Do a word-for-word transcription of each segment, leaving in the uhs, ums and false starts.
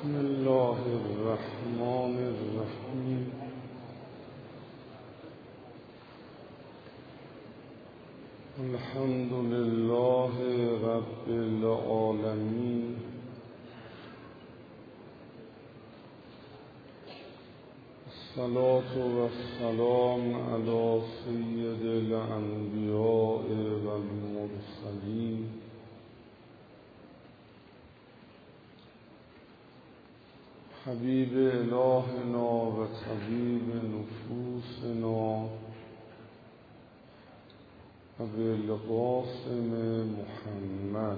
بسم الله الرحمن الرحیم. الحمد لله رب العالمین. الصلاة والسلام علی سید الانبیاء والمرسلین حبیب الهنا و طبیب نفوسنا ابوالقاسم محمد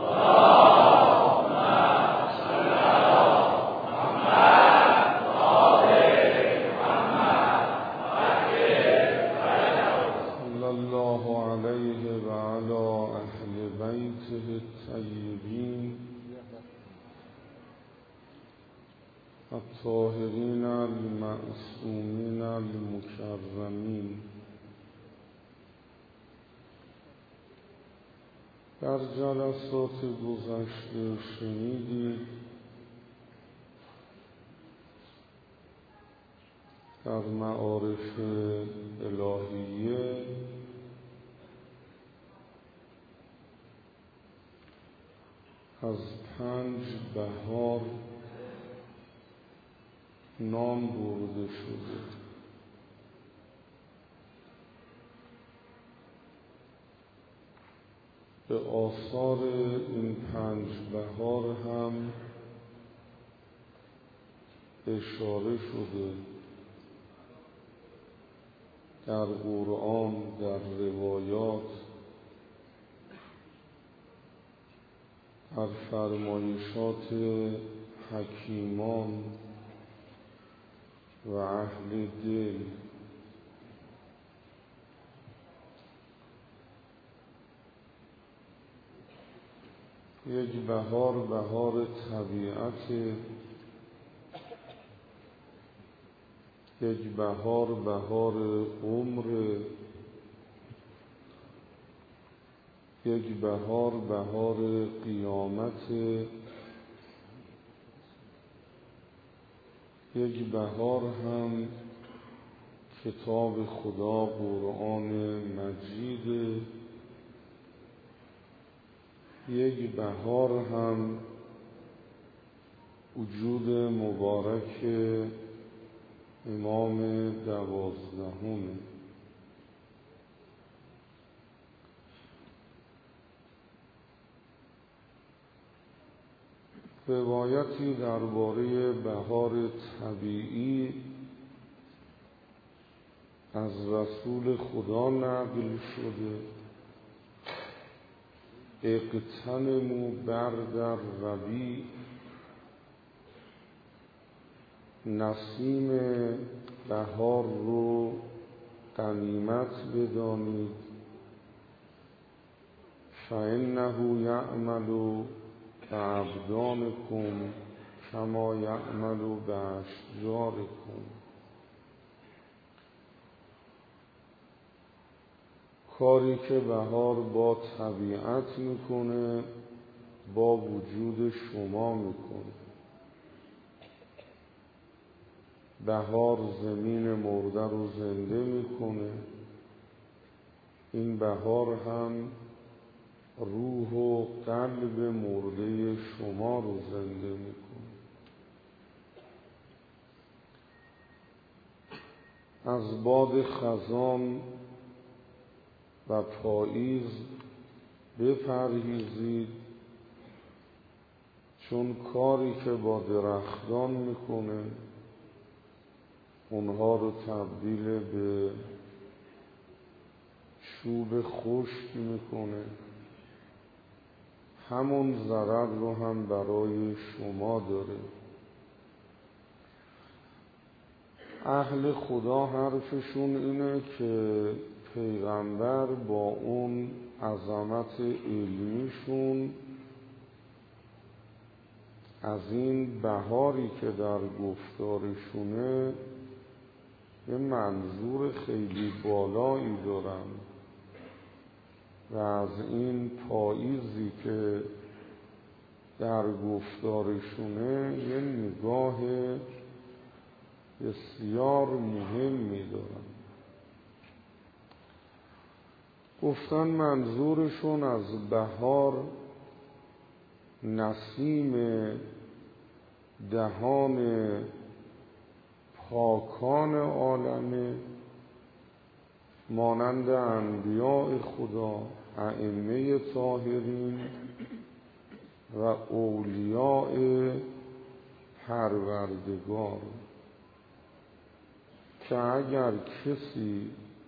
صلی الله علیه و علی اهل بیته الطیبین الطاهرین المعصومین المکرمین. در جلسات گذشته شنیدید در معارف الهیه از پنج بهار نام برده شده. به آثار این پنج بهار هم اشاره شده در قرآن، در روایات، در فرمایشات حکیمان و اهل دل. یک بهار بهار طبیعت، یک بهار بهار عمر، یک بهار بهار قیامت، یک بهار هم کتاب خدا قرآن مجید، یک بهار هم وجود مبارک امام دوازدهم. روایتی درباره بهار طبیعی از رسول خدا نقل شده: اغتنموا برد الربیع، نسیم بهار رو غنیمت بدانید، فانه یعمل بابدانکم کما یعمل باشجارکم. کاری که بهار با طبیعت میکنه با وجود شما میکنه. بهار زمین مرده رو زنده میکنه، این بهار هم روح و قلب مرده شما رو زنده میکنه. از باد خزان و پاییز بپرهیزید، چون کاری که با درختان میکنه اونها رو تبدیل به چوب خشک میکنه، همون ضرر رو هم برای شما داره. اهل خدا حرفشون اینه که پیغمبر با اون عظمت علمیشون از این بهاری که در گفتارشونه یه منظور خیلی بالایی دارن و از این پاییزی که در گفتارشونه یه نگاه بسیار مهمی دارن. گفتن منظورشون از بهار نسیم دهان پاکان عالمه، مانند انبیاء خدا، ائمه طاهرین و اولیاء پروردگار، که اگر کسی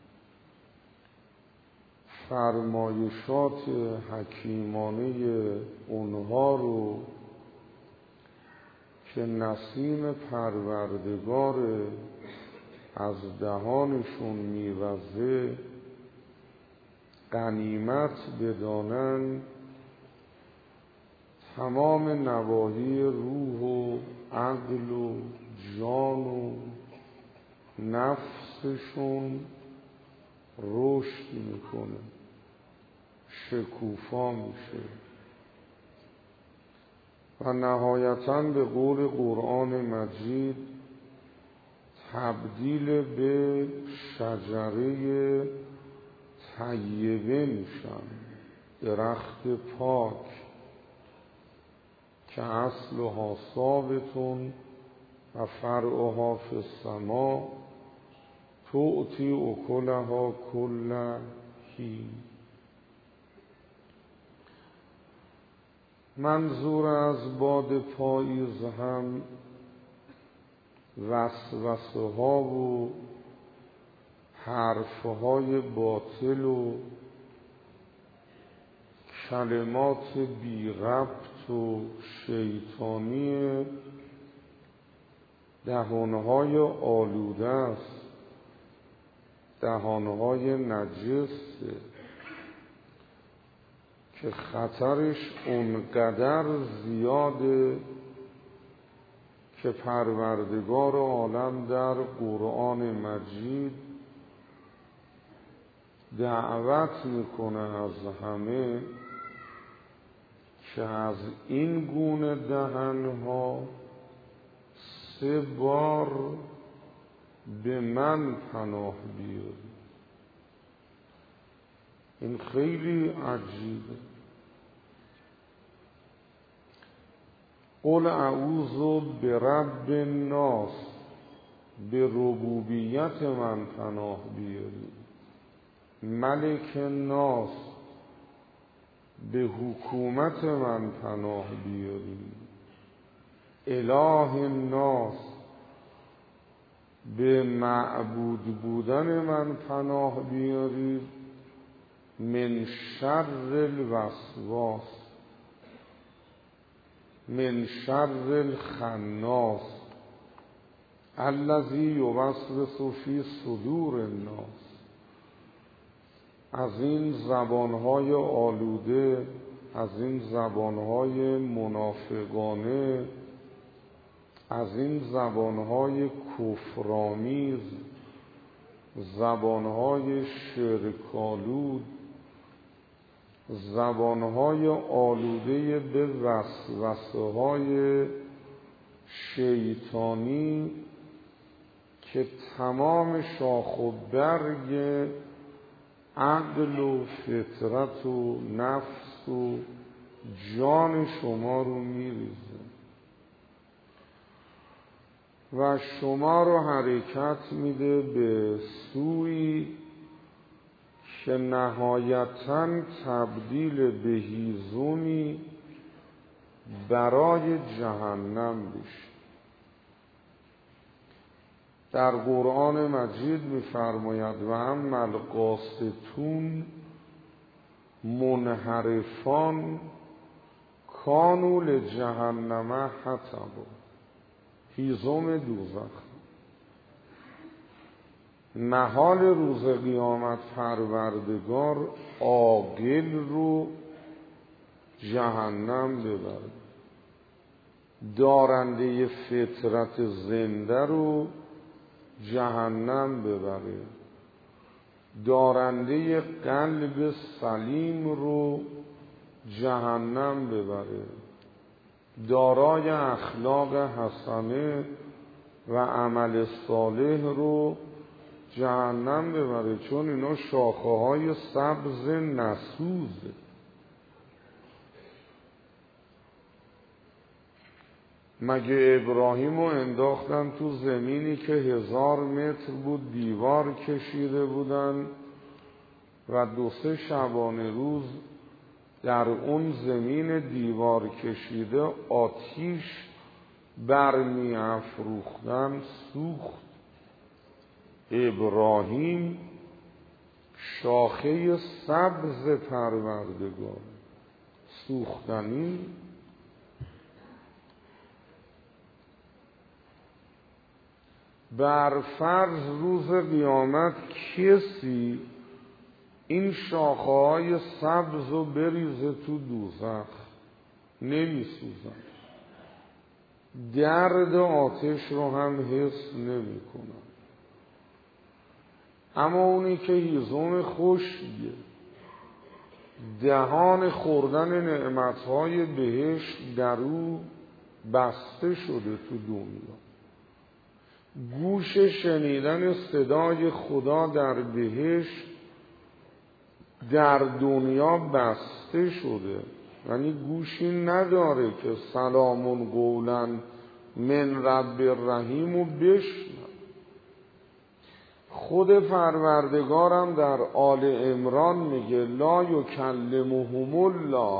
فرمایشات حکیمانه اونها رو که نسیم پروردگار از دهانشون میوزه غنیمت بدانن، تمام نواحی روح و عقل و جان و نفسشون رشد میکنه، شکوفا میشه و نهایتاً به قول قرآن مجید تبدیل به شجره طیبه میشن، درخت پاک که اصلها ثابتون و فرعها فی السماء تؤتی اکلها کل حین. منظور از باد پاییز هم وسوسه ها و حرف های باطل و کلمات بی ربط و شیطانی دهانهای آلوده است، دهانهای نجسه که خطرش اونقدر زیاده که پروردگار عالم در قرآن مجید دعوت میکنه از همه که از این گونه دهنها سه بار به من پناه بیاری. این خیلی عجیبه. قل اعوذ برب الناس، به ربوبیت من پناه بیاری. ملک الناس، به حکومت من پناه بیاری. اله الناس، به معبود بودن من پناه بیاری. من شر الوسواس، من شر الخناس الذی یوسوس فی صدور الناس. از این زبانهای آلوده، از این زبانهای منافقانه، از این زبانهای کفرآمیز، زبانهای شرک‌آلود، زبانهای آلوده به وسوسه‌های شیطانی که تمام شاخ و برگ عقل و فطرت و نفس و جان شما رو میریزه و شما رو حرکت میده به سوی که نهایتاً تبدیل به هیزمی برای جهنم بشه. در قرآن مجید می‌فرماید و اما القاسطون منحرفان کانوا لجهنم حطبا، هیزم دوزخ. نهال روز قیامت پروردگار عاقل رو جهنم ببره، دارنده فطرت زنده رو جهنم ببره، دارنده قلب سلیم رو جهنم ببره، دارای اخلاق حسنه و عمل صالح رو جهنم ببره، چون اینا شاخه های سبز نسوزه. مگه ابراهیم رو انداختن تو زمینی که هزار متر بود دیوار کشیده بودن و دو سه شبانه روز در اون زمین دیوار کشیده آتیش برمی افروختن، سوخت. ابراهیم شاخه سبز پروردگار، سوختنی. بر فرض روز قیامت کسی این شاخه های سبز رو بریزه تو دوزخ، نمی سوزن، درد آتش رو هم حس نمی کنن. اما اونی که هیزم خشکیه، دهان خوردن نعمتهای بهشت در او بسته شده تو دنیا، گوش شنیدن صدای خدا در بهشت در دنیا بسته شده، یعنی گوشی نداره که سلام قولا من رب الرحیم و بشنوه. خود پروردگارم در آل عمران میگه لا یکلمهم الله،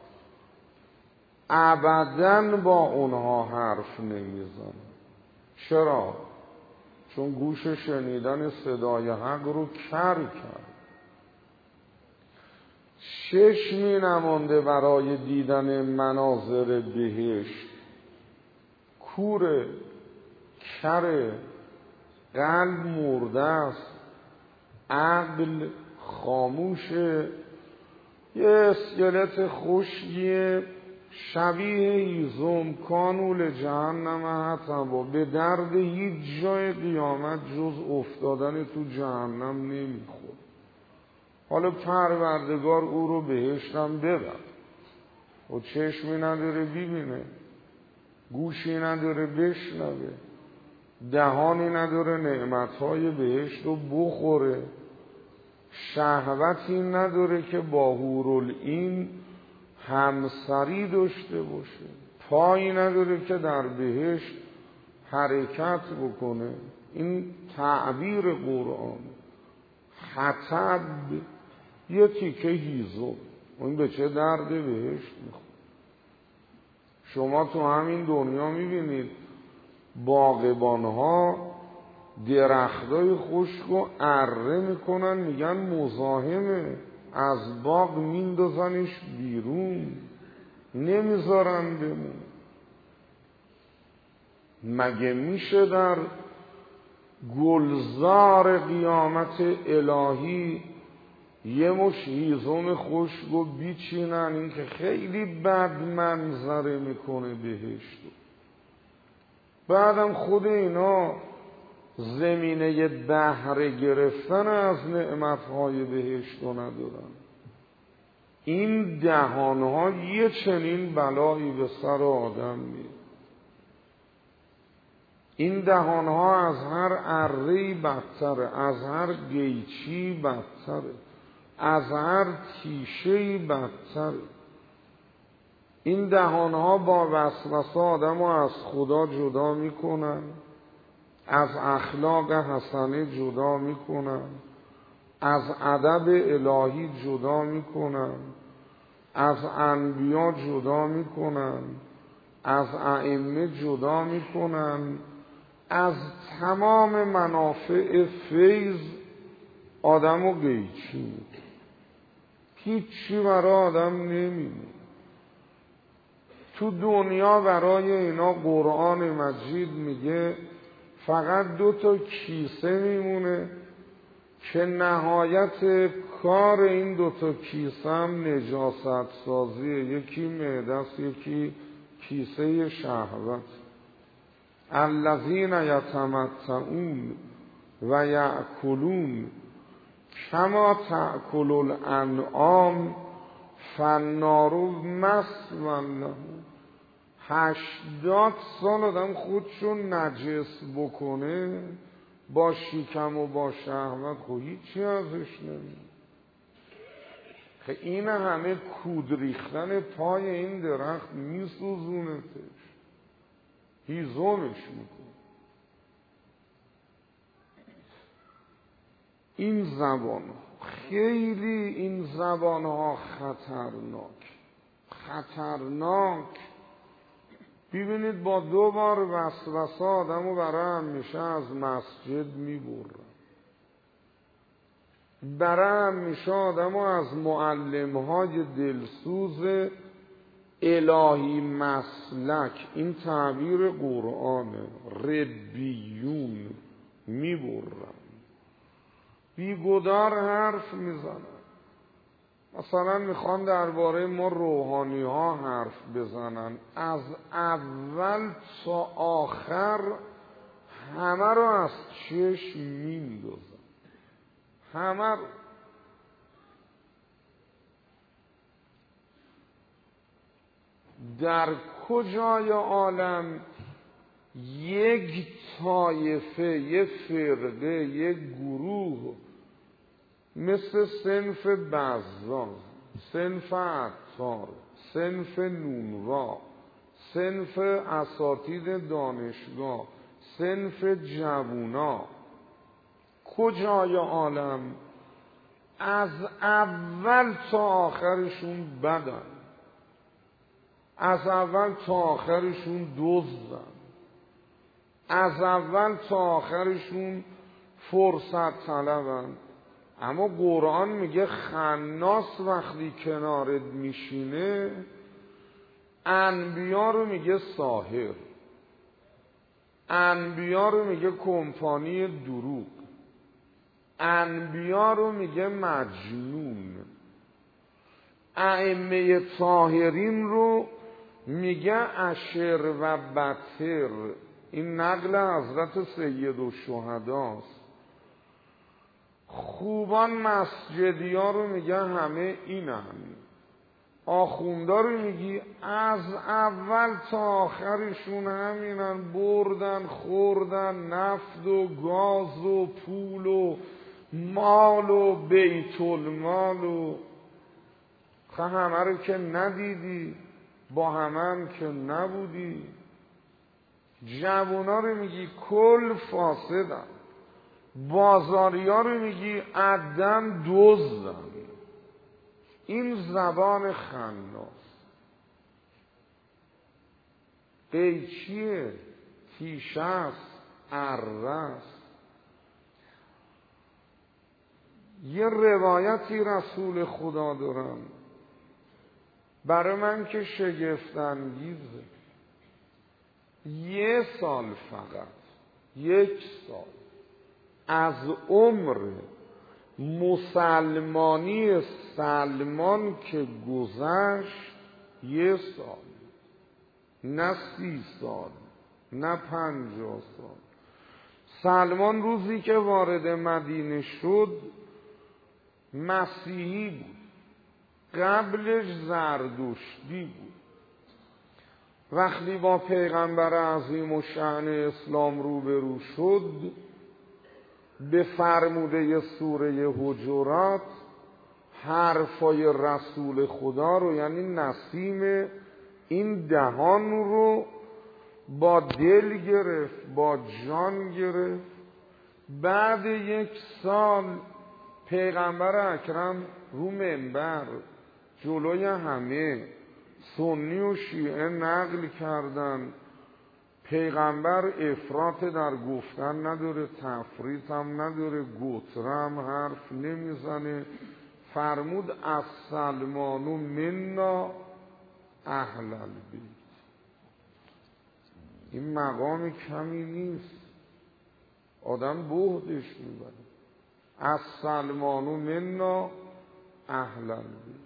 ابداً با اونها حرف نمیزنه. چرا؟ چون گوش شنیدن صدای حق رو کر کرد. چشمی نمانده برای دیدن مناظر بهشت، کوره، کره، قلب مرده است، عقل خاموشه، یه اسکلت خشکیه شبیه هیزم، کانول جهنم حتما، به درد هیچ جای قیامت جز افتادن تو جهنم نمیخور. حالا پروردگار او رو بهشتم ببر و چشمی نداره ببینه، گوشی نداره بشنوه، دهانی نداره نعمتهای بهشت رو بخوره، شهوتی نداره که با حورالعین همسری داشته باشه، پایی نداره که در بهشت حرکت بکنه. این تعبیر قرآن. حطب یه تیکه هیزم، این به چه درد بهشت میخوره؟ شما تو همین دنیا میبینید باغبانها درختای خشک و اره میکنن، میگن مزاحمه، از باغ میندازنش بیرون، نمیذارن بمون. مگه میشه در گلزار قیامت الهی یه مش هیزم خشک و بیچینن؟ این که خیلی بد منظره میکنه بهشت. بعدم خود اینا زمینه بهره گرفتن از نعمتهای بهشت رو ندارن. این دهانها یه چنین بلایی به سر آدم میاد. این دهانها از هر اره‌ای بدتره، از هر گیچی بدتره، از هر تیشه‌ای بدتره. این دهانها با وسوسه آدم رو از خدا جدا میکنن، از اخلاق حسنه جدا میکنن، از ادب الهی جدا میکنن، از انبیا جدا میکنن، از ائمه جدا میکنن، از تمام منافع فیض آدم رو قیچی میکنن. هیچی برای آدم نمیمونه. تو دنیا برای اینا قرآن مجید میگه فقط دو تا کیسه میمونه که نهایت کار این دو تا کیسه هم نجاست سازیه. یکی معده است، یکی کیسه شهوت. الذین یتمتعون و یأکلون کما تأکل الانعام فالنار مثوی لهم. هشتاد سال آدم خودشون نجس بکنه با شیکم و با شهوت، خب هیچی ازش نمید. خب این همه کود ریختن پای این درخت میسوزونتش، هیزمش میکنه. این زبان خیلی، این زبان ها خطرناک خطرناک. ببینید با دو بار وسوسه آدمو برای همیشه از مسجد میبرن، برای همیشه آدمو از معلمهای دلسوز الهی مسلک، این تعبیر قرآنه، ربیون میبرن، بیگدار حرف میزنن. مثلا میخوان درباره ما روحانی ها حرف بزنن، از اول تا آخر همه رو از چشم میندازن، همه رو. در کجای عالم یک طایفه، یک فرقه، یک گروه مثل صنف بزاز، صنف عطار، صنف نونوا، صنف اساتید دانشگاه، صنف جوونا، کجای عالم از اول تا آخرشون بدن، از اول تا آخرشون دزدن، از اول تا آخرشون فرصت طلبن. اما قرآن میگه خناس وقتی کنارت میشینه انبیا رو میگه ساحر، انبیا رو میگه کمپانی دروغ، انبیا رو میگه مجنون، ائمه طاهرین رو میگه اشر و بطر. این نقل حضرت سید الشهداست. خوبان مسجدی ها رو میگه همه اینن، آخوندا رو میگی از اول تا آخرشون همینن، بردن خوردن نفت و گاز و پول و مال و بیت المال و خب همه رو که ندیدی، با همه هم که نبودی. جوونا رو میگی کل فاسدن، بازاری ها رو میگی عدن دزدن. این زبان خناس قیچیه، تیشه است، اره است. یه روایتی رسول خدا دارن برای من که شگفت انگیزه. یه سال فقط، یک سال از عمر مسلمانی سلمان که گذشت، یه سال، نه سی سال، نه پنجاه سال. سلمان روزی که وارد مدینه شد مسیحی بود، قبلش زردشتی بود. وقتی با پیغمبر عظیم و شأن اسلام روبرو شد، به فرموده سوره حجرات حرفای رسول خدا رو، یعنی نسیم این دهان رو با دل گرفت، با جان گرفت. بعد یک سال پیغمبر اکرم رو منبر جلوی همه سنی و شیعه نقل کردن پیغمبر افراط در گفتن نداره، تفریط هم نداره، گتره هم حرف نمیزنه. فرمود از سلمان و منا اهل البیت. این مقام کمی نیست، آدم بهدش میبره. از سلمان و منا اهل البیت.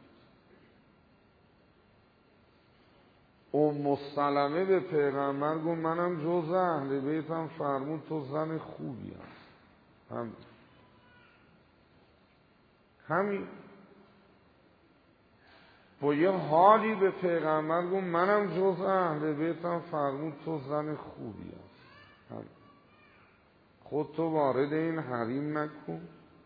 ام سلمه به پیغمبر گفت منم جز اهل بیتم. فرمود تو زن خوبی هست. همین همین با یه حالی به پیغمبر گفت منم جز اهل بیتم، فرمود تو زن خوبی هست، خودتو وارد این حریم نکن،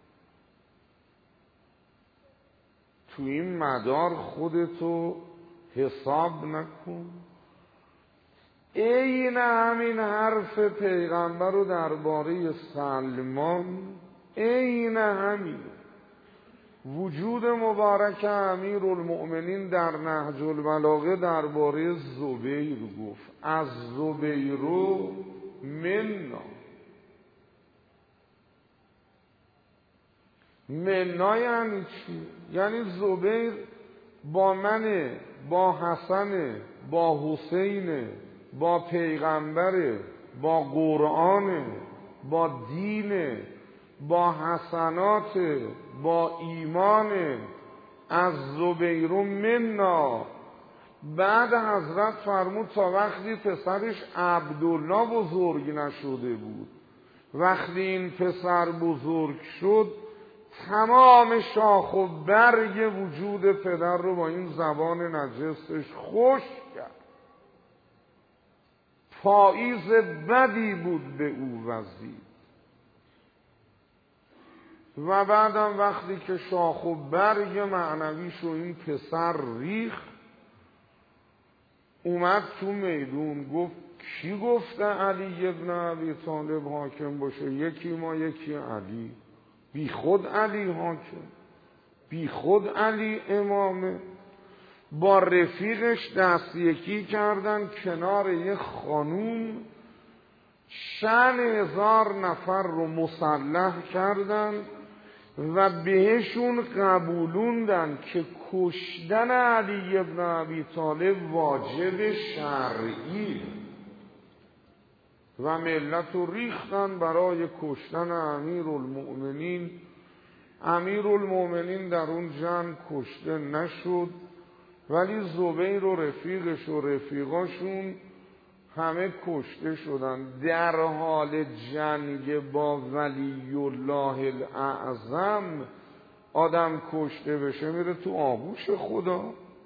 تو این مدار خودتو حساب نکن. این همین حرف پیغمبر رو درباره سلمان، این همین وجود مبارک امیرالمؤمنین در نهج البلاغه درباره زبیر گفت، از زبیرو منا. منا یعنی چی؟ یعنی زبیر با منه، با حسنه، با حسینه، با پیغمبره، با قرآنه، با دینه، با حسنات، با ایمان. از زبیر منا. بعد حضرت فرمود تا وقتی پسرش عبدالله بزرگ نشده بود، وقتی این پسر بزرگ شد تمام شاخ و برگ وجود پدر رو با این زبان نجسش خشک کرد. پاییز بدی بود به او وزید. و بعدم وقتی که شاخ و برگ معنویشو این پسر ریخ، اومد تو میدون گفت کی گفته علی ابن ابی طالب حاکم باشه؟ یکی ما یکی علی. بی خود علی حاکم، بی خود علی امامه. با رفیقش دست یکی کردن کنار یه خانوم، چند هزار نفر رو مسلح کردن و بهشون قبولوندن که کشتن علی ابن ابی طالب واجب شرعی و ملت رو ریختن برای کشتن امیرالمؤمنین. امیرالمؤمنین در اون جنگ کشته نشد، ولی زبیر و رفیقش و رفیقاشون همه کشته شدن. در حال جنگ با ولی الله الاعظم آدم کشته بشه میره تو آغوش خدا؟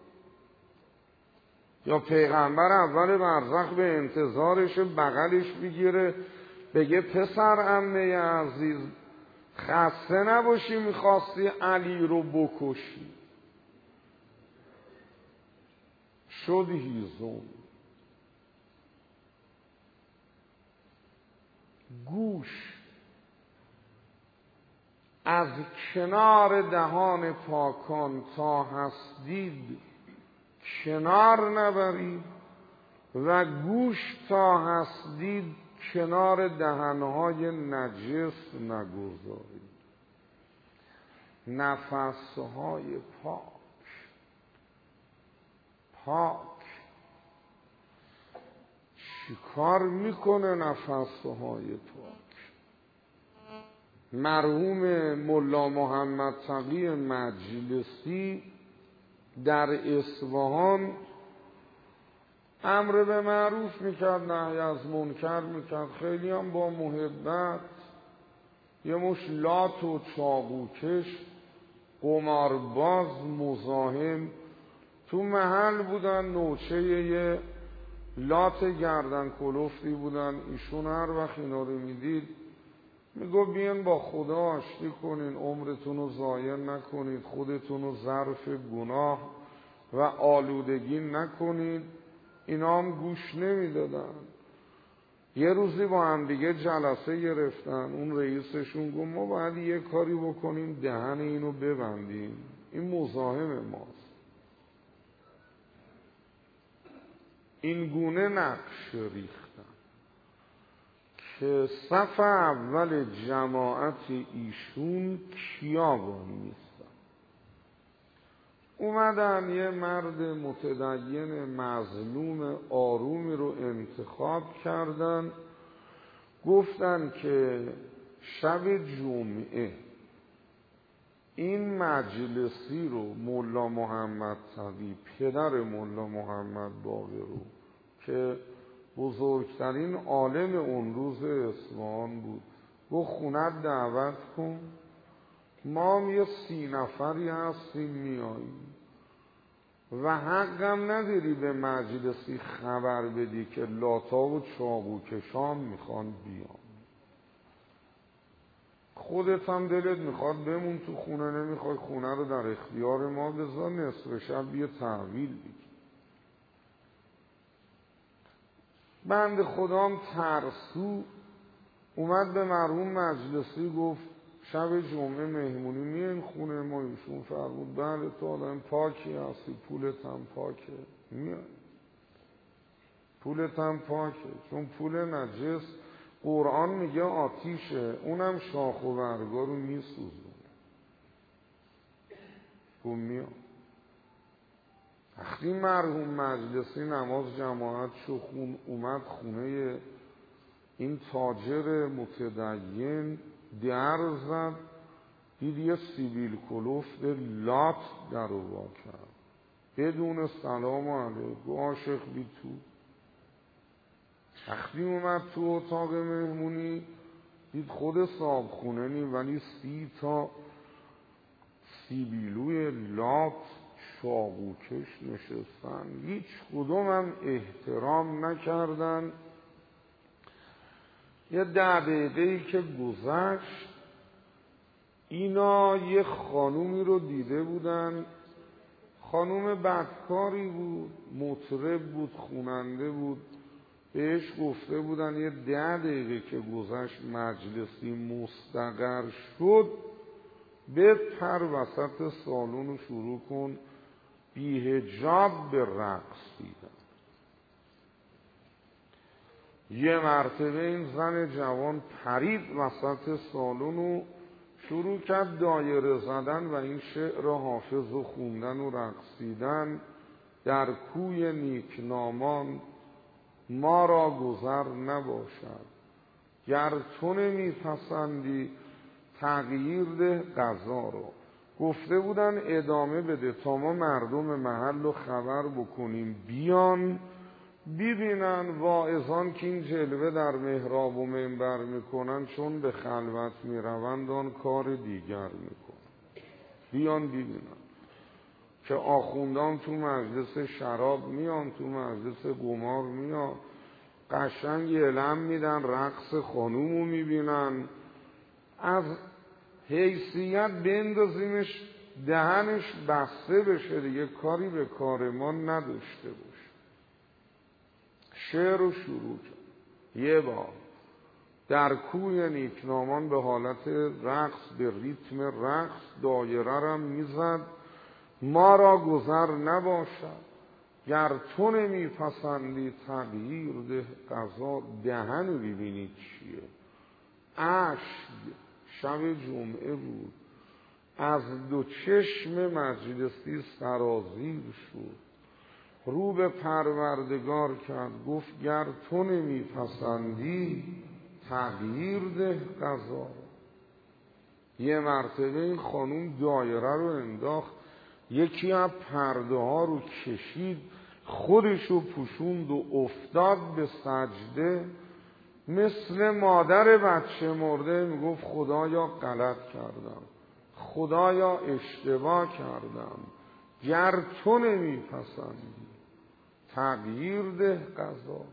یا پیغمبر اول برزخ به انتظارش بغلش بگیره بگه پسر عمه عزیز خسته نباشی میخواستی علی رو بکشی؟ شد هیزم. گوش از کنار دهان پاکان تا هستید کنار نبرید و گوش تا هستید کنار دهنهای نجس نگذارید. نفسهای پاک پاک چیکار میکنه نفسهای پاک؟ مرحوم ملا محمد تقی مجلسی در اصفهان امر به معروف میکرد، نهی از منکر میکرد، خیلی هم با محبت. یه مش لات و چاقوکش قمارباز مزاحم تو محل بودن، نوچه یه لات گردن کلفتی بودن. ایشون هر وقت اینا رو میدید میگو بیان با خدا آشتی کنین، عمرتون رو ضایع نکنید، خودتون رو ظرف گناه و آلودگی نکنید. اینا هم گوش نمیدادن. یه روزی با هم دیگه جلسه گرفتن، اون رئیسشون گفت ما باید یه کاری بکنیم دهن اینو ببندیم، این مزاحم ماست. این گونه نقش ریختن که صف اول جماعت ایشون کیابان نیستن. اومدن یه مرد متدین مظلوم آرومی رو انتخاب کردن، گفتن که شب جمعه این مجلسی رو ملا محمد تقی پدر ملا محمد باقرو که بزرگترین عالم اون روز اصفهان بود، گفت خونت دعوت کن، ما هم یه سی نفری هستیم میاییم. و حقم نداری به مجلسی خبر بدی که لاتا و چاقوکشان میخوان بیان. خودت هم دلت میخواد بمون تو خونه، نمیخوای خونه رو در اختیار ما بذار، نصف شب بیا تحویل بگیر. بند خدام ترسو اومد به مرحوم مجلسی گفت شب جمعه مهمونی میان خونه ما؟ ایشون فرمود بله تو آدم پاکی هستی، پولت هم پاکه، میان. پولت هم پاکه، چون پول نجس قرآن میگه آتیشه، اونم شاخ و برگا رو میسوزونه. گفت میان. وقتی مرحوم مجلسی نماز جماعت شو خون اومد خونه این تاجر متدین، در زد دید یه سیبیل کلوفت لات در رو وا کرد بدون سلام علیکم. گفت عاشق بی تو. وقتی اومد تو اتاق مهمونی دید خود صاحب خونه نی ولی سی تا سیبیلوی لات چاقوکش نشستن، هیچ کدوم هم احترام نکردن. یه ده دقیقه‌ای که گذشت اینا یه خانومی رو دیده بودن، خانوم بدکاری بود، مطرب بود، خوننده بود. بهش گفته بودن یه ده دقیقه که گذشت مجلسی مستقر شد بپر وسط سالن رو شروع کن بی‌حجاب به رقص دیدن. یه مرتبه این زن جوان پرید وسط سالن و شروع کرد دایره زدن و این شعر حافظ و خوندن و رقصیدن. در کوی نیکنامان ما را گذر نباشد، گر تو نمیپسندی تغییر ده قضا رو. گفته بودن ادامه بده تا ما مردم محل رو خبر بکنیم بیان ببینن واعظان که این جلوه در محراب و منبر میکنن چون به خلوت میروند آن کار دیگر میکنن. بیان ببینن که آخوندان تو مجلس شراب میان، تو مجلس قمار میان، قشنگ علم میدن، رقص خانومو میبینن، از حیثیت بندازیمش دهنش بسته بشه دیگه، کاری به کار ما نداشته باشه. شعر رو شروع کرد. یه بار در کوی نیکنامان به حالت رقص به ریتم رقص دایره رم میزد ما را گذر نباشد، گر تو نمیپسندی تغییر ده قضا. دهن رو ببینید چیه، اشک. شب جمعه بود، از دو چشم مجلسی سرازیر شد، رو به پروردگار کرد گفت گر تو نمیپسندی تغییر ده قضا. یه مرتبه این خانوم دایره رو انداخت، یکی از پرده ها رو کشید خودش رو پوشوند و افتاد به سجده، مثل مادر بچه مرده میگفت خدایا غلط کردم، خدایا اشتباه کردم، گر تو نمیپسندی تغییر ده قضا.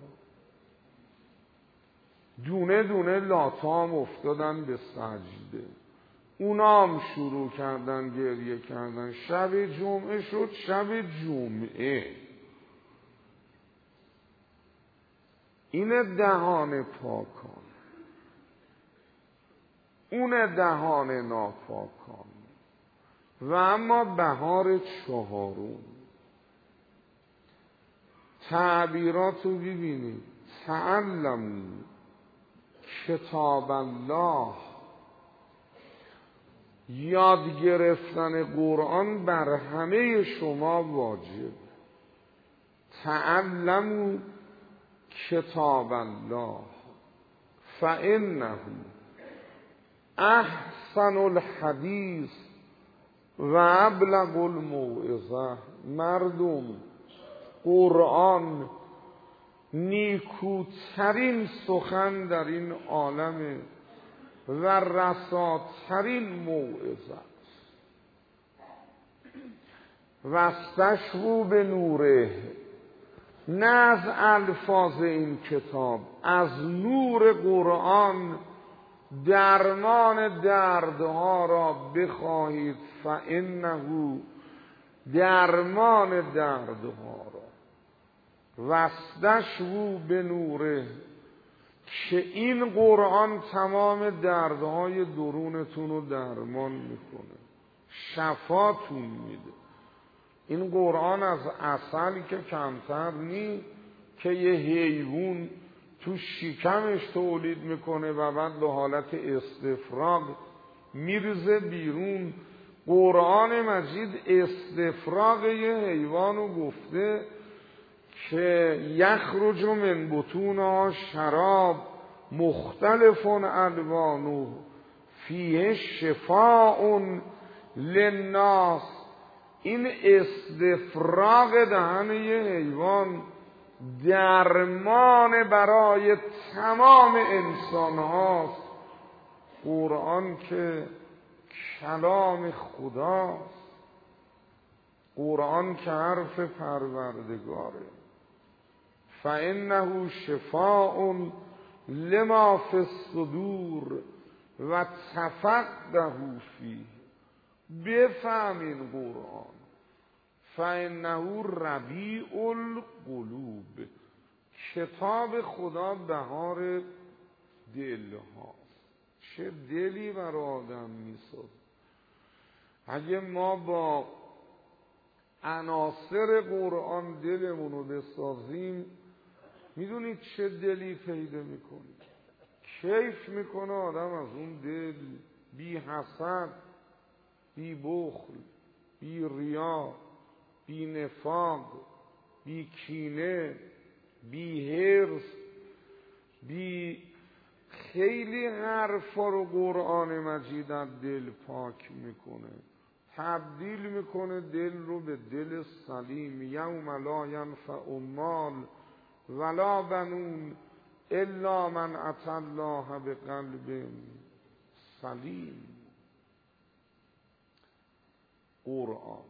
دونه دونه لاتام افتادن به سجده، اونا هم شروع کردن گریه کردن. شب جمعه شد، شب جمعه. این دهان پاکان، اون دهان ناپاکان. و اما بهار چهارم تعبیرات رو ببینید. تعلموا کتاب الله، یاد گرفتن قرآن بر همه شما واجب. تعلموا کتاب الله فانه احسن الحدیث و ابلغ الموعظه. مردم قرآن نیکوترین سخن در این عالمه و رساترین موعظه است. واستشفوا به نوره، نه از الفاظ این کتاب، از نور قرآن درمان دردها را بخواهید. فانه درمان دردها را، واستشفوا به نوره، که این قرآن تمام دردهای درونتون رو درمان میکنه، شفاتون میده. این قرآن از عسل که کمتر نی، که یه حیوان تو شکمش تولید میکنه و بعد به حالت استفراغ میرزه بیرون. قرآن مجید استفراغ یه حیوانو گفته که یخرج من بطونها شراب مختلف الوانه فیه شفاء للناس. این استفراغ دهن یه حیوان درمان برای تمام انسان هاست. قرآن که کلام خداست، قرآن که حرف پروردگاره. فانه شفاء لما فی الصدور و تفقهوا فیه. بفهمین قرآن. فانه ربیع القلوب، کتاب خدا بهار دل هاست. چه دلی برای آدم میساز. اگه ما با عناصر قرآن دلمون رو بسازیم، میدونید چه دلی پیدا میکنیم. کیف میکنه آدم از اون دل. بی حسد، بی بخل، بی ریا، بی نفاق، بی کینه، بی حرص، بی خیلی حرفا رو قرآن مجید از دل پاک میکنه، تبدیل میکنه دل رو به دل سلیم. یوم لا ینفع مال ولا بنون الا من اتى الله بقلب سلیم. قرآن.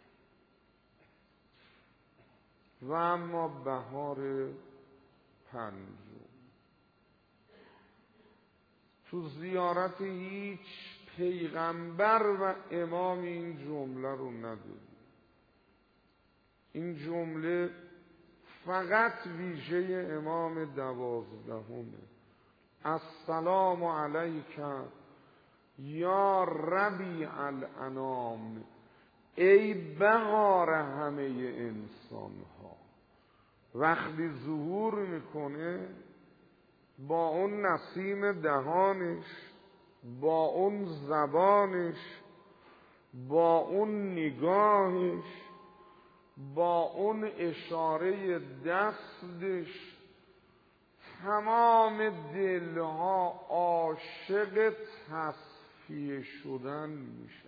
و اما بهار پنجم، تو زیارت هیچ پیغمبر و امام این جمله رو نداریم. این جمله فقط ویژه امام دوازدهمه. السلام علیک یا ربیع الانام، ای بهار همه انسان ها. وقتی ظهور میکنه با اون نسیم دهانش، با اون زبانش، با اون نگاهش، با اون اشاره دستش، تمام دلها عاشق تصفیه شدن میشن،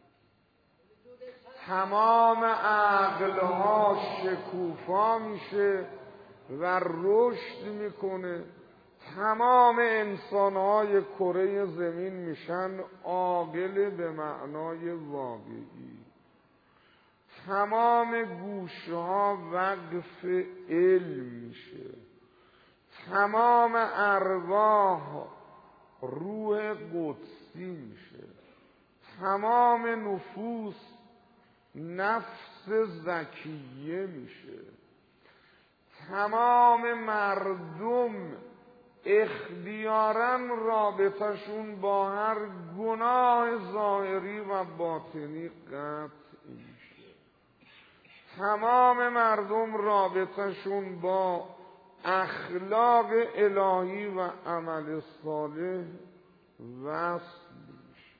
تمام عقلها شکوفا میشه و رشد میکنه. تمام انسانهای کره زمین میشن عاقل به معنای واقعی. تمام گوشها وقف علم میشه. تمام ارواح روح قدسی میشه. تمام نفوس نفس زکیه میشه. تمام مردم اختیاراً رابطشون با هر گناه ظاهری و باطنی قطع میشه. تمام مردم رابطشون با اخلاق الهی و عمل صالح وصل میشه.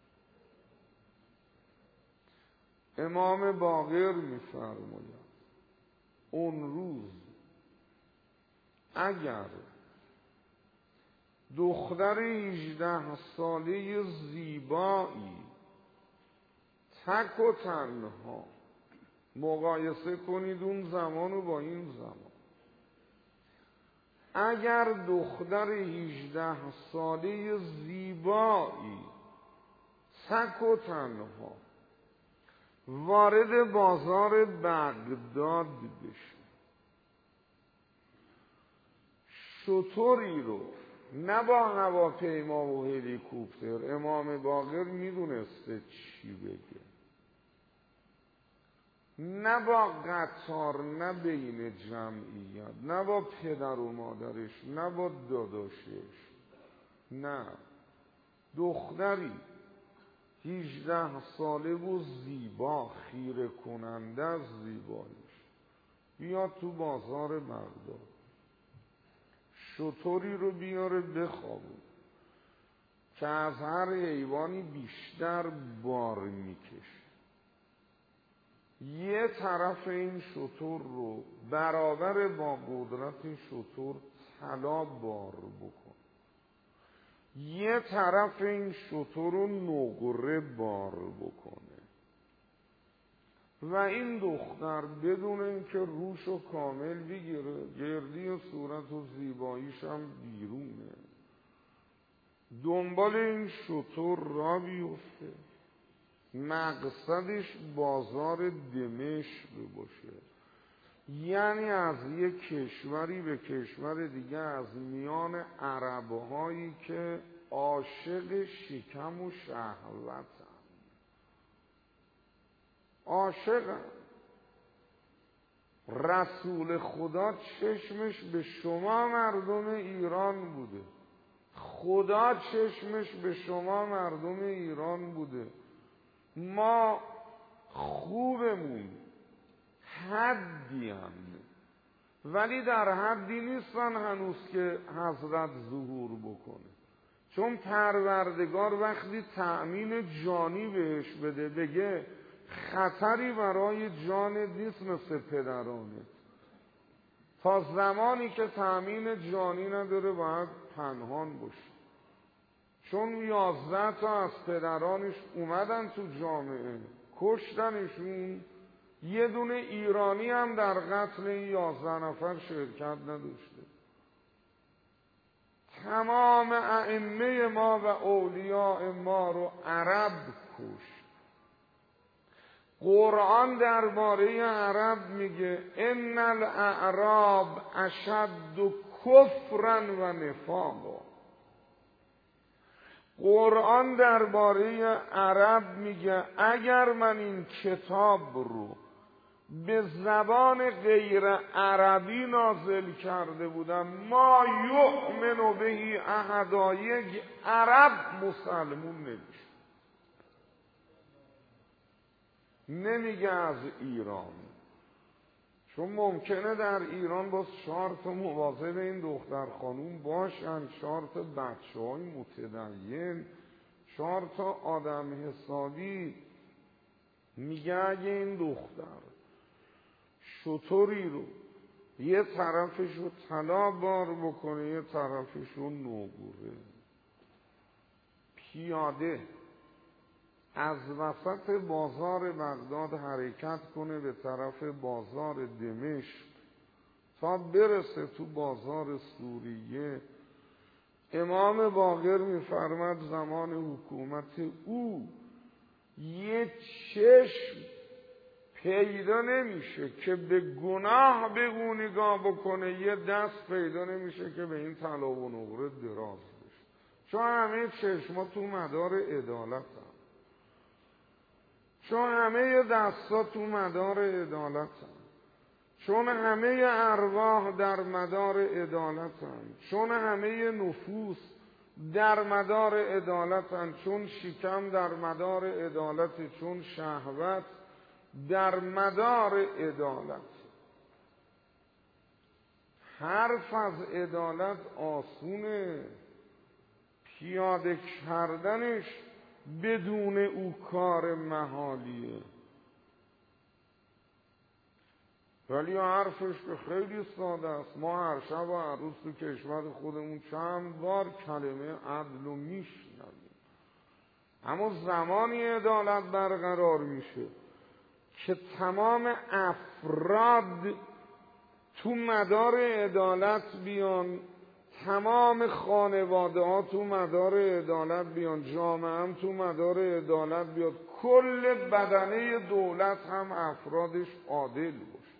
امام باقر میفرماید اون روز اگر دختر هجده ساله زیبایی تک و تنها، مقایسه کنید اون زمانو با این زمان، اگر دختر هجده ساله زیبایی تک و تنها وارد بازار بغداد بشه، شتری رو نه با هواپیما و هلیکوپتر، امام باقر میدونسته چی بگه، نه با قطار، نه بین جمعیت، نه با پدر و مادرش، نه با داداشش، نه، دختری هجده ساله و زیبا، خیره کننده از زیباییش، بیاد تو بازار بغداد، شتری رو بیاره بخوابون که از هر حیوانی بیشتر بار میکشه، یه طرف این شتر رو برابر با قدرت این شتر طلا بار بکن، یه طرف این شتر رو نقره بار بکنه و این دختر بدون اینکه روش رو کامل بگیره، گردی و صورت و زیباییش هم بیرونه، دنبال این شتر را بیفته، مقصدش بازار دمشق باشه، یعنی از یک کشوری به کشور دیگه، از میان عربهایی که عاشق شکم و شهوتن، عاشقن. رسول خدا چشمش به شما مردم ایران بوده، خدا چشمش به شما مردم ایران بوده. ما خوبمون حدی هم، ولی در حدی نیستن هنوز که حضرت ظهور بکنه، چون پروردگار وقتی تأمین جانی بهش بده، بگه خطری برای جانت نیست مثل پدرانت، تا زمانی که تأمین جانی نداره باید پنهان باشه، چون یازده تا از پدرانش اومدن تو جامعه کشتنشون، یه دونه ایرانی هم در قتل این یازده نفر شرکت نداشته. تمام ائمه ما و اولیاء ما رو عرب کشت. قرآن درباره عرب میگه ان الاعراب اشد کفرا و نفاقا. قرآن درباره عرب میگه اگر من این کتاب رو به زبان غیر عربی نازل کرده بودم، ما یؤمن بهی احدا، یک عرب مسلمون نمیشه. نمیگه از ایران، چون ممکنه در ایران باز چهار تا مواظب این دختر خانوم باشن، چهار تا بچه های متدین، چهار تا آدم حسابی. میگه اگه این دختر شتری رو یه طرفش رو طلا بار بکنه، یه طرفش رو نقره، پیاده از وسط بازار بغداد حرکت کنه به طرف بازار دمشق تا برسه تو بازار سوریه، امام باقر میفرماد زمان حکومت او یه چشم پیدا نمیشه که به گناه به او نگاه بکنه، یه دست پیدا نمیشه که به این طلا و نقره دراز بشه، چون همه چشما تو مدار عدالت هم. چون همه دستا تو مدار عدالت هم. چون همه ارواح در مدار عدالت هم. چون همه نفوس در مدار عدالت هم. چون شکم در مدار عدالت، چون شهوت در مدار عدالت. حرف از عدالت آسونه، پیاده کردنش بدون او کار محالیه، ولی حرفش که خیلی ساده است. ما هر شب و هر روز تو کشور خودمون چند بار کلمه عدل رو میشنویم، اما زمانی عدالت برقرار میشه که تمام افراد تو مدار عدالت بیان، تمام خانواده ها تو مدار عدالت بیان، جامعه هم تو مدار عدالت بیاد، کل بدنه دولت هم افرادش عادل باشه.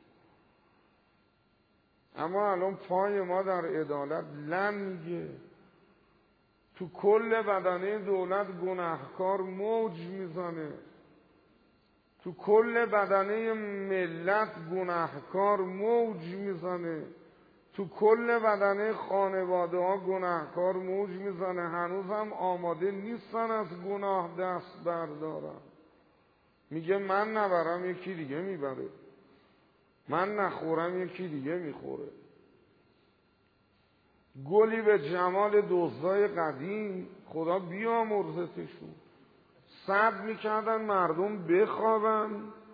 اما الان پای ما در عدالت لنگه. تو کل بدنه دولت گناهکار موج میزنه، تو کل بدنه ملت گناهکار موج میزنه، تو کل بدنه خانواده ها گناهکار موج میزنه. هنوز هم آماده نیستن از گناه دست بردارن. میگه من نبرم یکی دیگه میبره، من نخورم یکی دیگه میخوره. گلی به جمال دزدای قدیم، خدا بیامرزتشون، صبر میکردن مردم بخوابن،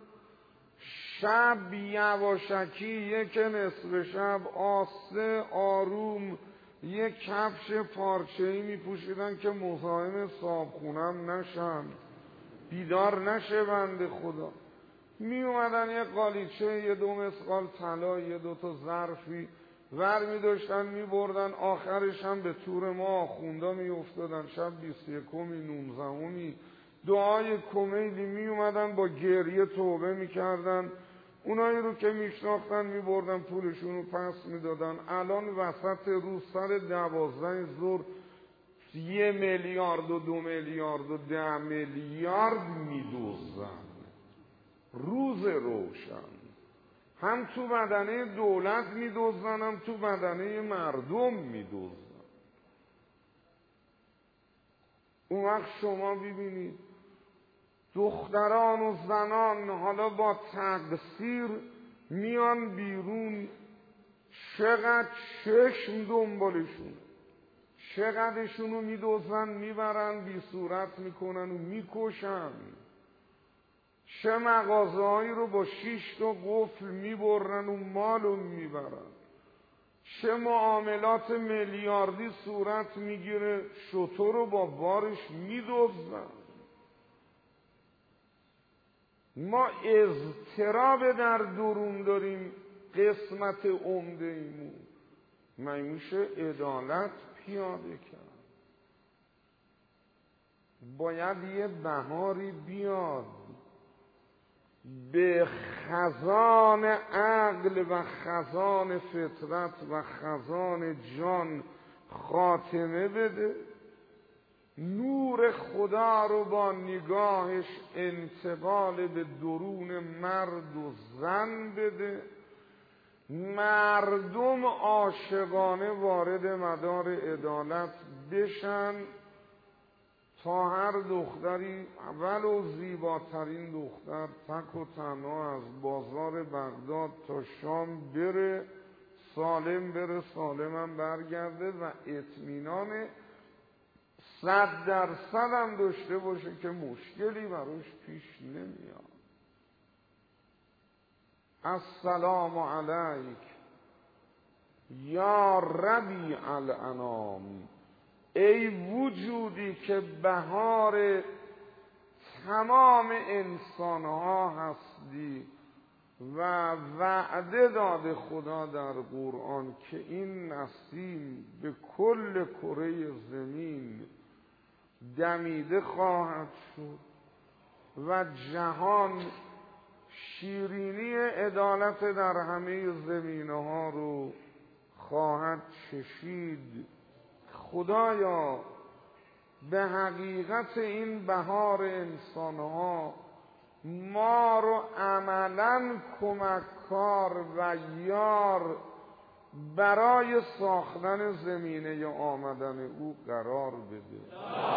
شب یواشکی یک نصف شب آسته آروم یک کفش پارچه‌ای میپوشیدن که مزاحم صابخونم نشن، بیدار نشه بنده خدا. می اومدن یه قالیچه، یه دو مسقال طلا، یه دو تا ظرفی ور می داشتن می بردن. آخرش هم به طور ما آخوندا می افتادن. شب بیست یکمی نونزدهمی دعای کمیلی می اومدن با گریه توبه می کردن. اونایی رو که می شناختن می بردن پولشون رو پس می دادن. الان وسط روز سر دوازده ظهر یه میلیارد و دو میلیارد و ده میلیارد می دوزن. روز روشن هم تو بدنه دولت می دوزن، هم تو بدنه مردم می دوزن. اون وقت شما ببینید دختران و زنان حالا با تقصیر میان بیرون، چقدر چشم دنبالشون، چقدرشونو میدوزن میبرن، بی صورت میکنن و میکشن. چه مغازه هایی رو با شیش تا قفل میبرن و مالو میبرن. چه معاملات میلیاردی صورت میگیره، شتر رو با بارش میدوزن. ما اضطراب در درون داریم، قسمت عمده ایمون میشه عدالت پیاده کرد. باید یه بهاری بیاد به خزان عقل و خزان فطرت و خزان جان خاتمه بده، نور خدا رو با نگاهش انتقال به درون مرد و زن بده، مردم عاشقانه وارد مدار عدالت بشن تا هر دختری ولو زیباترین دختر تک و تنها از بازار بغداد تا شام بره، سالم بره سالم برگرده و اطمینان صد درصد هم داشته باشه که مشکلی براش پیش نمیاد. السلام علیک یا ربیع الانام، ای وجودی که بهار تمام انسانها هستی و وعده داده خدا در قرآن که این نسیم به کل کره زمین دمیده خواهد شد و جهان شیرینی عدالت در همه زمینه ها رو خواهد چشید. خدایا به حقیقت این بهار انسانها ما رو عملاً کمککار و یار برای ساختن زمینه آمدن او قرار بده.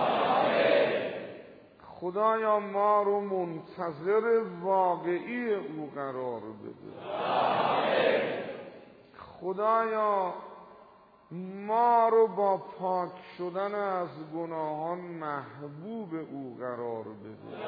خدایا ما رو منتظر واقعی او قرار بده. خدایا ما رو با پاک شدن از گناهان محبوب او قرار بده.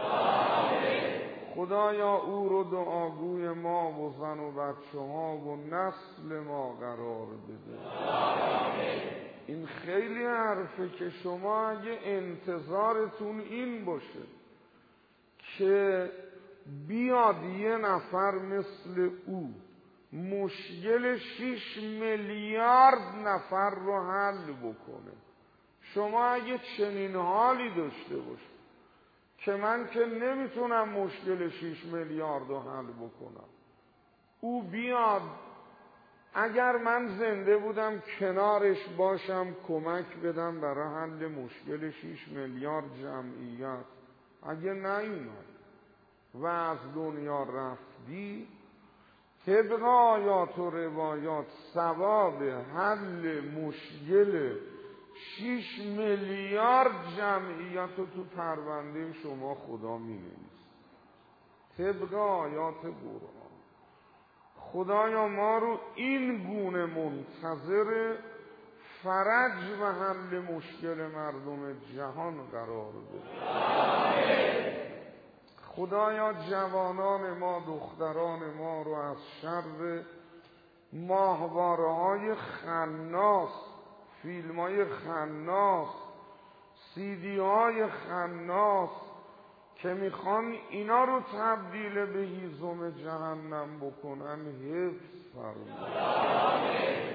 خدایا او رو دعاگوی ما و زن و بچه ها و نسل ما قرار بده. این خیلی حرفه که شما اگه انتظارتون این باشه که بیاد یه نفر مثل او مشکل شیش میلیارد نفر رو حل بکنه، شما اگه چنین حالی داشته باشه که من که نمیتونم مشکل شیش میلیارد رو حل بکنم. او بیاد، اگر من زنده بودم کنارش باشم، کمک بدم برای حل مشکل شیش میلیارد جمعیت. اگه نیومد و از دنیا رفتی، طبق آیات و روایات ثواب حل مشکل شیش میلیارد جمعیت رو تو پرونده شما خدا می نویسه. طبق آیات قرآن. خدایا ما رو این گونه منتظر فرج و حل مشکل مردم جهان قرار بده. خدایا جوانان ما، دختران ما رو از شر ماهواره های خناس، فیلم های خناس، سیدی های خناس که میخوان اینا رو تبدیل به هیزم جهنم بکنن حفظ فرمایید.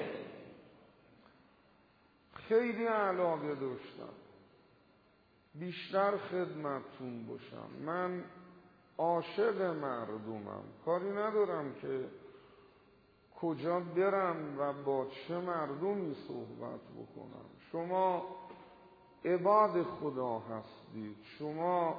خیلی علاقه داشتم بیشتر خدمتتون باشم. من عاشق مردمم، کاری ندارم که کجا برم و با چه مردمی صحبت بکنم. شما عباد خدا هستید، شما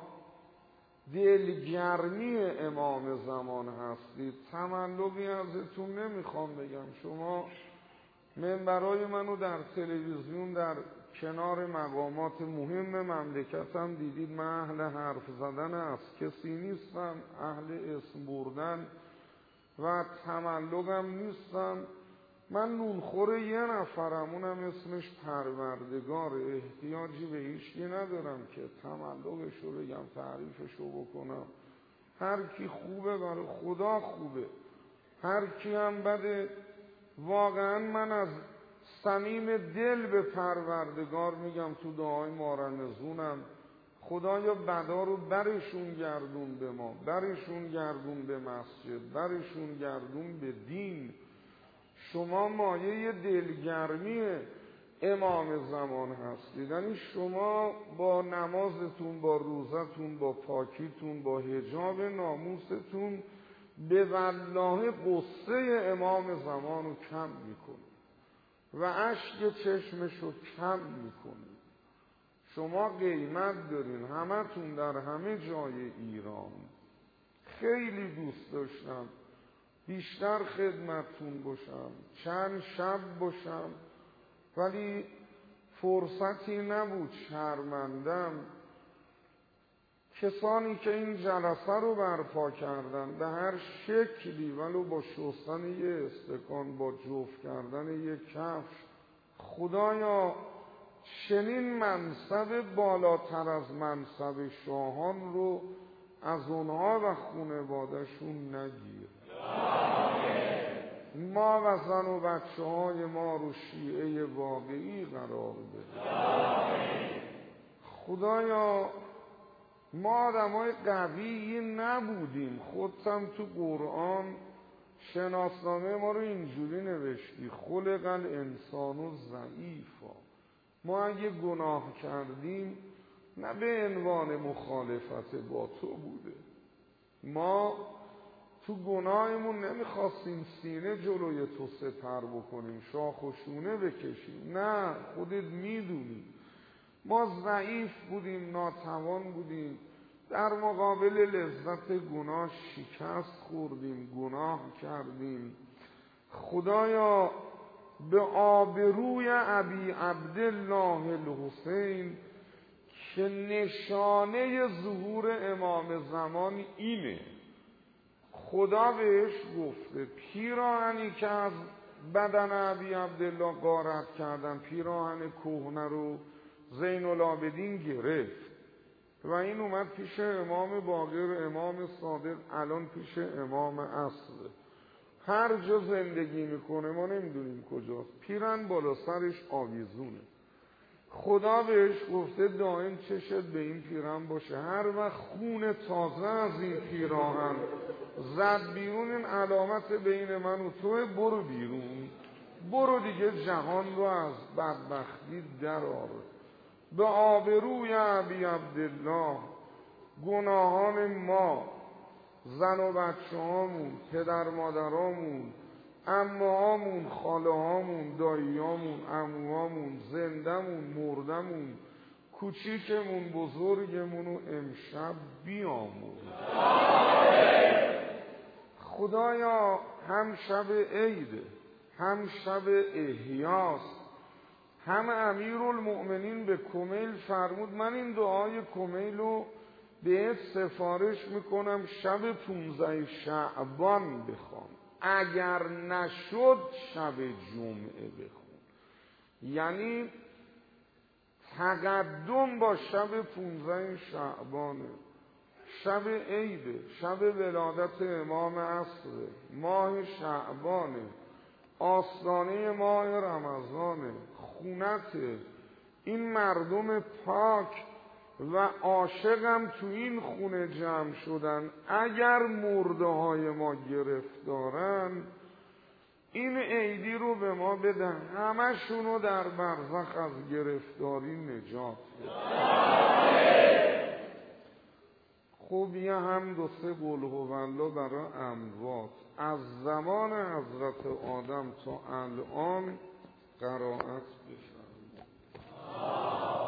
دلگرمی امام زمان هستید. تملقی ازتون نمیخوام بگم. شما منبرای منو در تلویزیون در کنار مقامات مهم مملکتم دیدید. من اهل حرف زدن از کسی نیستم، اهل اسم بردن و تملقم نیستم. من نونخور یه نفرم، اونم اسمش پروردگار. احتیاجی به هیچکی ندارم که تملقش رو بگم، تعریفش رو بکنم. هر کی خوبه برای خدا خوبه، هر کی هم بده. واقعا من از صمیم دل به پروردگار میگم تو دعای مارنزونم، خدایا بدا رو برشون گردون به ما، برشون گردون به مسجد، برشون گردون به دین. شما مایه دلگرمی امام زمان هستید. یعنی شما با نمازتون، با روزتون، با پاکیتون، با حجاب ناموستون به والله قصه امام زمان رو کم میکنید و اشک چشمش رو کم میکنید. شما قیمت دارین، همه تون در همه جای ایران. خیلی دوست داشتم بیشتر خدمتتون باشم، چند شب باشم، ولی فرصتی نبود. شرمندم. کسانی که این جلسه رو برپا کردن به هر شکلی، ولو با شستن یه استکان، با جفت کردن یه کفش، خدایا چنین منصب بالاتر از منصب شاهان رو از اونها و خانواده‌شون نگیر. ما و زن و بچه های ما رو شیعه واقعی قرار بده. خدایا ما آدمای قوی نبودیم. خودتم تو قرآن شناسنامه ما رو اینجوری نوشتی: خلق الانسان ضعیفا. ما اگه گناه کردیم نه به عنوان مخالفت با تو بوده، ما تو گناهمون نمیخواستیم سینه جلوی تو سپر بکنیم، شاخ و شونه بکشیم. نه، خودت میدونی ما ضعیف بودیم، ناتوان بودیم. در مقابل لذت گناه شکست خوردیم، گناه کردیم. خدایا به آبروی ابی عبدالله الحسین که نشانه ظهور امام زمان اینه، خدا بهش گفته پیراهنی که از بدن ابی عبدالله غارت کردن، پیراهن کهنه رو زین العابدین گرفت و این اومد پیش امام باقر، امام صادق، الان پیش امام اصل. هر جا زندگی میکنه ما نمیدونیم کجاست، پیرن بالا سرش آویزونه. خدا بهش گفته دائم چشت به این پیرن باشه، هر وقت خون تازه از این پیراهن زد بیرون، این علامت بین من و تو، برو بیرون، برو دیگه جهان رو از بدبختی درآر. به آبروی ابی عبدالله گناهان ما، زن و بچه هامون، پدر مادرامون، عمه‌هامون، خاله‌هامون، دایی‌هامون، عموهامون، زندمون، مردمون، کوچیکمون، بزرگمون و امشب بیامون. خدایا هم شب عیده، هم شب احیاست، هم امیرالمؤمنین به کمیل فرمود من این دعای کمیل رو بهت سفارش میکنم شب پونزده شعبان بخوان، اگر نشد شب جمعه بخون. یعنی تقدم با شب پونزده شعبانه، شب عیده، شب ولادت امام عصر، ماه شعبانه، آستانه ماه رمضانه، خونت این مردم پاک و عاشقم تو این خونه جمع شدن. اگر مرده های ما گرفتارن این عیدی رو به ما بدن، همه شونو در برزخ از گرفتاری نجات بده. خب یه هم دو سه قل هوالله برای اموات از زمان حضرت آدم تا الان قرائت بفرمایید.